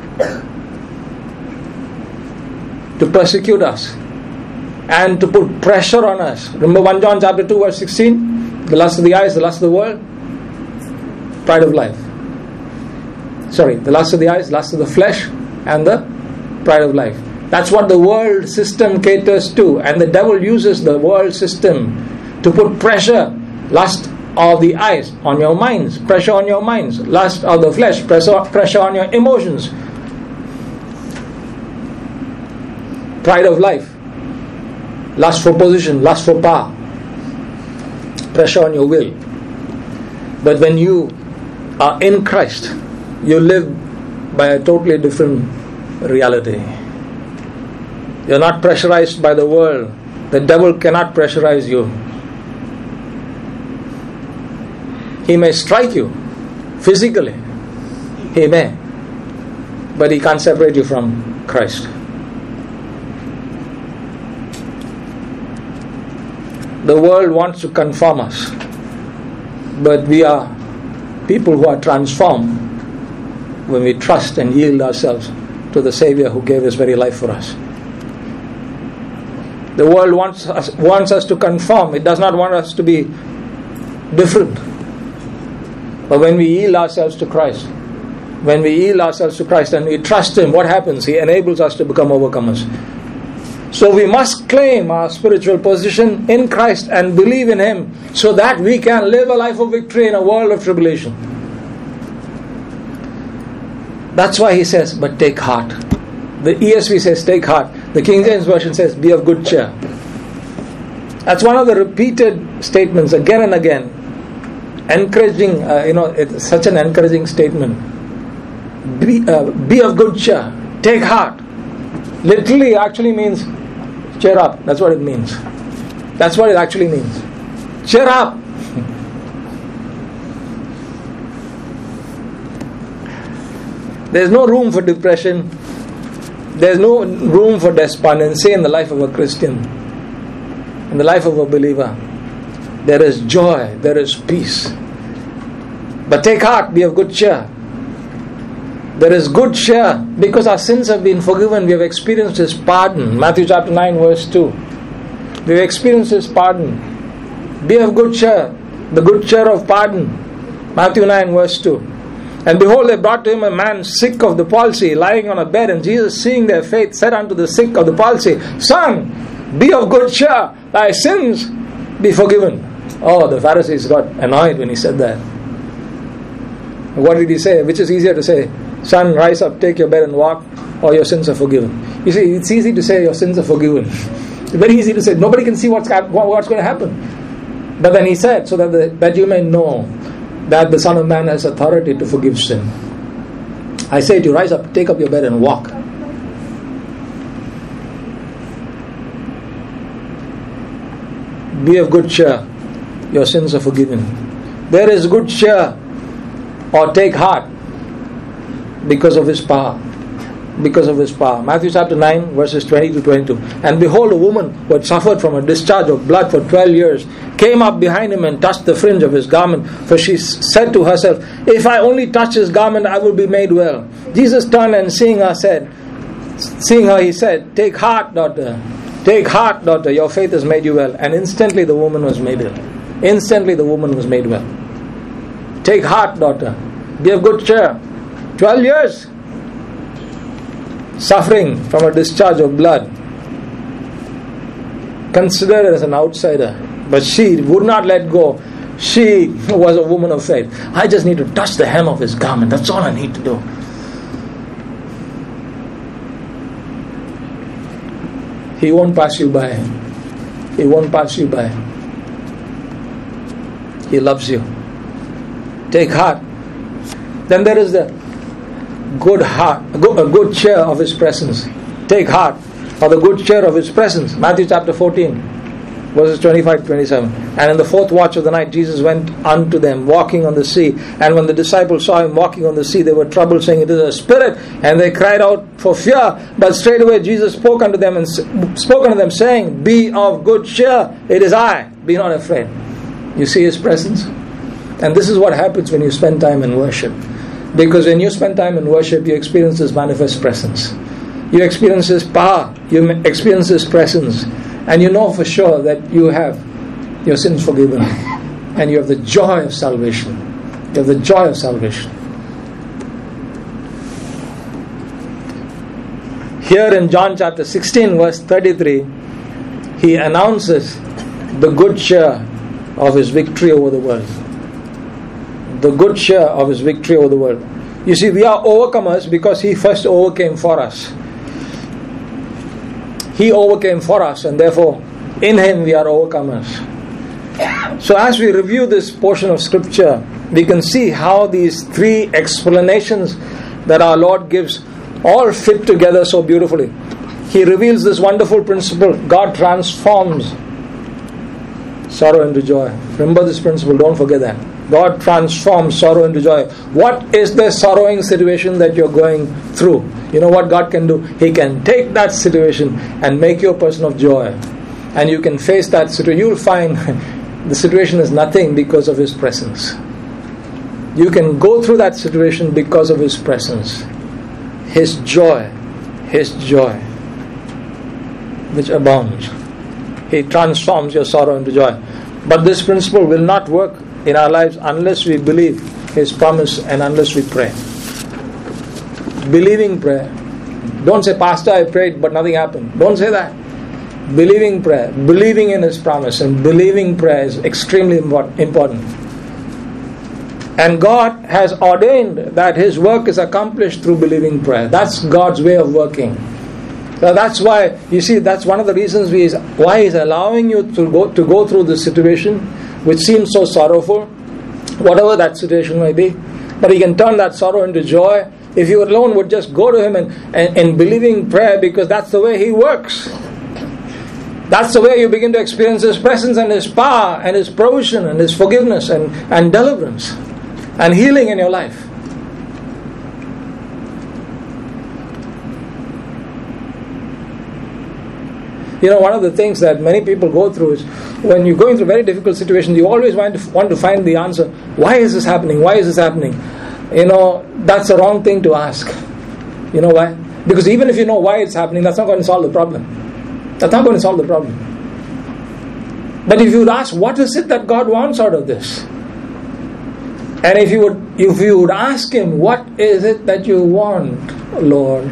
to persecute us and to put pressure on us. Remember 1 John chapter 2 verse 16? The lust of the eyes, the lust of the world, pride of life. The lust of the eyes, lust of the flesh, and the pride of life. That's what the world system caters to, and the devil uses the world system to put pressure, lust of the eyes on your minds, pressure on your minds, lust of the flesh, pressure on your emotions, pride of life, lust for position, lust for power, pressure on your will. But when you are in Christ, you live by a totally different reality. You're not pressurized by the world. The devil cannot pressurize you. He may strike you physically. He may. But he can't separate you from Christ. The world wants to conform us, but we are people who are transformed when we trust and yield ourselves to the Savior who gave His very life for us. The world wants us to conform. It does not want us to be different. But when we yield ourselves to Christ, and we trust Him, what happens? He enables us to become overcomers. So we must claim our spiritual position in Christ and believe in Him so that we can live a life of victory in a world of tribulation. That's why He says, but take heart. The ESV says, take heart. The King James Version says, be of good cheer. That's one of the repeated statements again and again. Encouraging, it's such an encouraging statement. Be of good cheer. Take heart. Literally actually means cheer up. That's what it means. That's what it actually means. Cheer up. There's no room for depression. There's no room for despondency in the life of a Christian. In the life of a believer. There is joy. There is peace. But take heart. Be of good cheer. There is good cheer because our sins have been forgiven. We have experienced His pardon. Matthew chapter 9 verse 2. We have experienced His pardon. Be of good cheer. The good cheer of pardon. Matthew 9 verse 2. And behold, they brought to him a man sick of the palsy, lying on a bed. And Jesus, seeing their faith, said unto the sick of the palsy, Son, be of good cheer, thy sins be forgiven. Oh, the Pharisees got annoyed when he said that. What did he say? Which is easier to say? Son, rise up, take your bed and walk, or your sins are forgiven. You see, it's easy to say your sins are forgiven. It's very easy to say. Nobody can see what's going to happen. But then he said, so that you may know that the Son of Man has authority to forgive sin. I say to you, rise up, take up your bed and walk. Be of good cheer, your sins are forgiven. There is good cheer, or take heart, because of His power. Because of His power. Matthew chapter 9 verses 20 to 22. And behold, a woman who had suffered from a discharge of blood for 12 years came up behind Him and touched the fringe of His garment. For she said to herself, if I only touch His garment, I will be made well. Jesus turned and seeing her, He said, take heart, daughter. Take heart, daughter. Your faith has made you well. And instantly the woman was made well. Instantly the woman was made well. Take heart, daughter. Be of good cheer. 12 years suffering from a discharge of blood, considered as an outsider, but she would not let go. She was a woman of faith. I just need to touch the hem of His garment. That's all I need to do. He won't pass you by. He won't pass you by. He loves you. Take heart. Then there is the good heart, a good cheer of His presence. Take heart, or the good cheer of His presence. Matthew chapter 14, verses 25-27. And in the fourth watch of the night, Jesus went unto them, walking on the sea. And when the disciples saw Him walking on the sea, they were troubled, saying, it is a spirit. And they cried out for fear. But straightway Jesus spoke unto them, saying, be of good cheer, it is I, be not afraid. You see His presence? And this is what happens when you spend time in worship. Because when you spend time in worship, you experience His manifest presence. You experience His power. You experience His presence. And you know for sure that you have your sins forgiven. And you have the joy of salvation. You have the joy of salvation. Here in John chapter 16 verse 33, He announces the good cheer of His victory over the world. The good cheer of His victory over the world. You see, we are overcomers because He first overcame for us. He overcame for us, and therefore in Him we are overcomers. So as we review this portion of Scripture, we can see how these three explanations that our Lord gives all fit together so beautifully. He reveals this wonderful principle. God transforms sorrow into joy. Remember this principle, don't forget that. God transforms sorrow into joy. What is the sorrowing situation that you're going through? You know what God can do? He can take that situation and make you a person of joy. And you can face that situation. You'll find the situation is nothing because of His presence. You can go through that situation because of His presence. His joy, which abounds. He transforms your sorrow into joy. But this principle will not work in our lives unless we believe His promise and unless we pray. Believing prayer. Don't say, Pastor, I prayed but nothing happened. Don't say that. Believing prayer, believing in His promise, and believing prayer is extremely important. And God has ordained that His work is accomplished through believing prayer. That's God's way of working. So that's why, you see, that's one of the reasons why He's allowing you to go through this situation, which seems so sorrowful, whatever that situation may be. But He can turn that sorrow into joy if you alone would just go to Him and believing prayer, because that's the way He works. That's the way you begin to experience His presence and His power and His provision and His forgiveness and deliverance and healing in your life. You know, one of the things that many people go through is when you're going through very difficult situations, you always want to find the answer. Why is this happening? Why is this happening? You know, that's the wrong thing to ask. You know why? Because even if you know why it's happening, that's not going to solve the problem. That's not going to solve the problem. But if you ask, what is it that God wants out of this? And if you would ask Him, what is it that you want, Lord?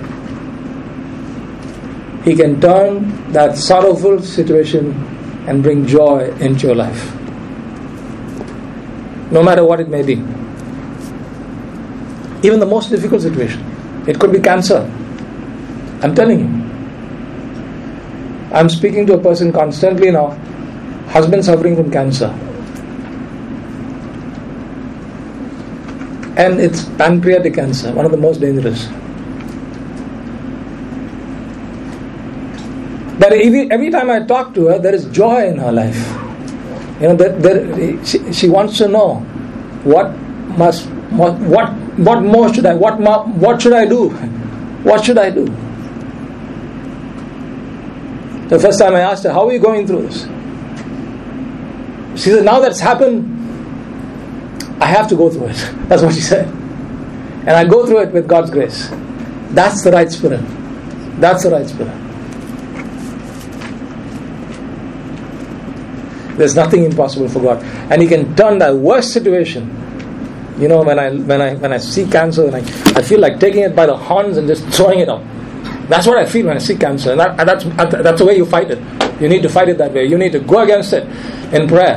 He can turn that sorrowful situation and bring joy into your life. No matter what it may be. Even the most difficult situation. It could be cancer. I'm telling you. I'm speaking to a person constantly now. Husband suffering from cancer. And it's pancreatic cancer, one of the most dangerous. But every time I talk to her, there is joy in her life. You know, she wants to know what more should I? What should I do? What should I do? The first time I asked her, how are you going through this? She said, now that's happened, I have to go through it. That's what she said. And I go through it with God's grace. That's the right spirit. That's the right spirit. There's nothing impossible for God. And He can turn that worst situation. You know, when I see cancer, and I feel like taking it by the horns and just throwing it out. That's what I feel when I see cancer. And that's the way you fight it. You need to fight it that way. You need to go against it in prayer.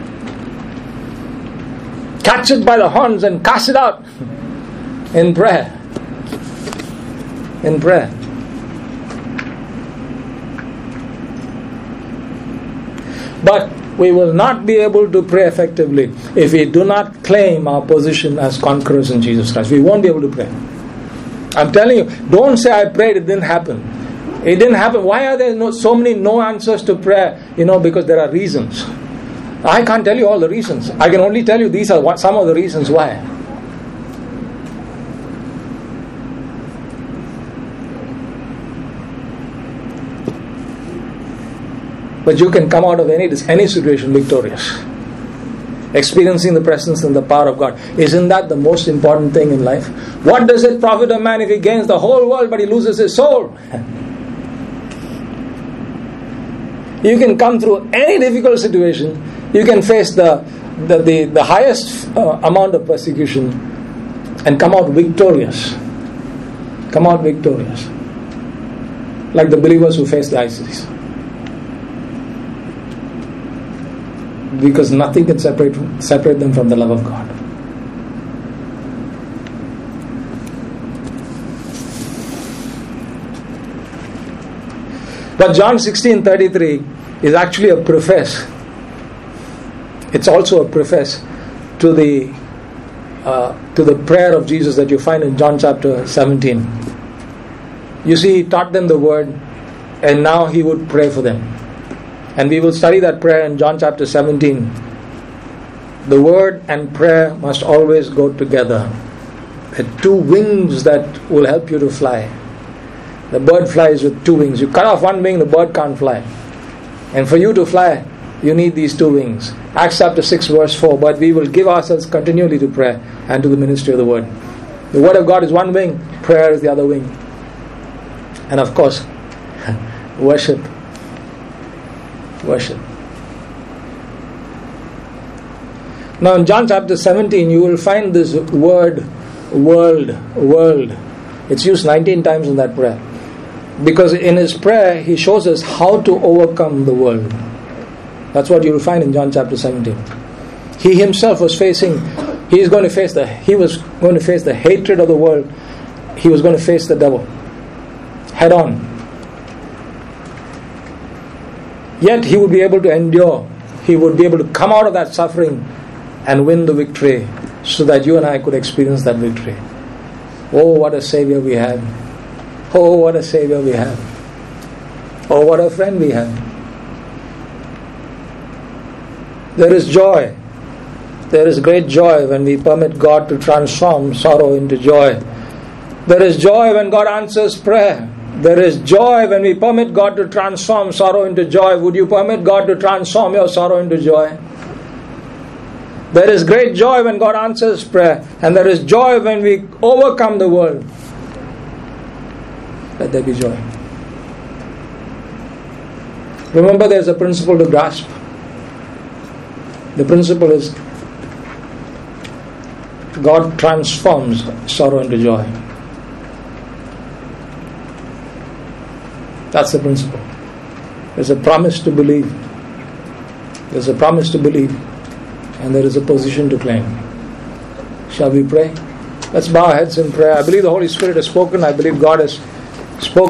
Catch it by the horns and cast it out in prayer. In prayer. But we will not be able to pray effectively if we do not claim our position as conquerors in Jesus Christ. We won't be able to pray. I'm telling you, don't say I prayed, it didn't happen. It didn't happen. Why are there so many no answers to prayer? You know, because there are reasons. I can't tell you all the reasons. I can only tell you these are some of the reasons why. But you can come out of any situation victorious. Experiencing the presence and the power of God. Isn't that the most important thing in life? What does it profit a man if he gains the whole world but he loses his soul? You can come through any difficult situation. You can face the highest amount of persecution and come out victorious. Come out victorious. Like the believers who faced the ISIS. Because nothing can separate them from the love of God. But John 16:33 is actually a preface. It's also a preface to the prayer of Jesus that you find in John chapter 17. You see, He taught them the word, and now He would pray for them. And we will study that prayer in John chapter 17. The word and prayer must always go together. There are two wings that will help you to fly. The bird flies with two wings. You cut off one wing, the bird can't fly. And for you to fly, you need these two wings. Acts chapter 6 verse 4. But we will give ourselves continually to prayer and to the ministry of the word. The word of God is one wing, prayer is the other wing. And of course, worship. Worship. Now in John chapter 17 you will find this word world. It's used 19 times in that prayer. Because in his prayer he shows us how to overcome the world. That's what you will find in John chapter 17. He himself was he was going to face the hatred of the world. He was going to face the devil head on. Yet he would be able to endure. He would be able to come out of that suffering and win the victory so that you and I could experience that victory. Oh, what a Savior we have. Oh, what a Savior we have. Oh, what a friend we have. There is joy. There is great joy when we permit God to transform sorrow into joy. There is joy when God answers prayer. There is joy when we permit God to transform sorrow into joy. Would you permit God to transform your sorrow into joy? There is great joy when God answers prayer. And there is joy when we overcome the world. Let there be joy. Remember, there's a principle to grasp. The principle is God transforms sorrow into joy. That's the principle. There's a promise to believe. There's a promise to believe. And there is a position to claim. Shall we pray? Let's bow our heads in prayer. I believe the Holy Spirit has spoken. I believe God has spoken.